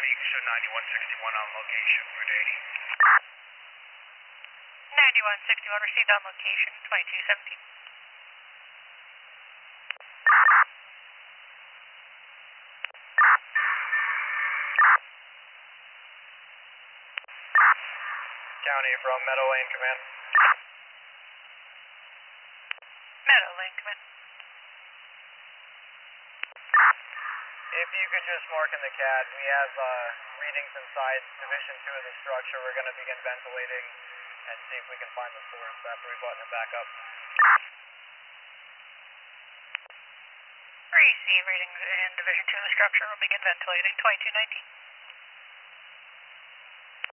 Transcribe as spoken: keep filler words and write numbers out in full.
County, you can show ninety-one sixty-one on location, Route eighty. ninety-one sixty-one received on location, twenty-two seventeen. County from Meadow Lane, command. Meadow Lane, command. If you could just mark in the C A D, we have uh, readings inside Division two of the structure. We're going to begin ventilating and see if we can find the source after we button it back up. Receive readings in Division two of the structure. We'll begin ventilating, twenty-two nineteen.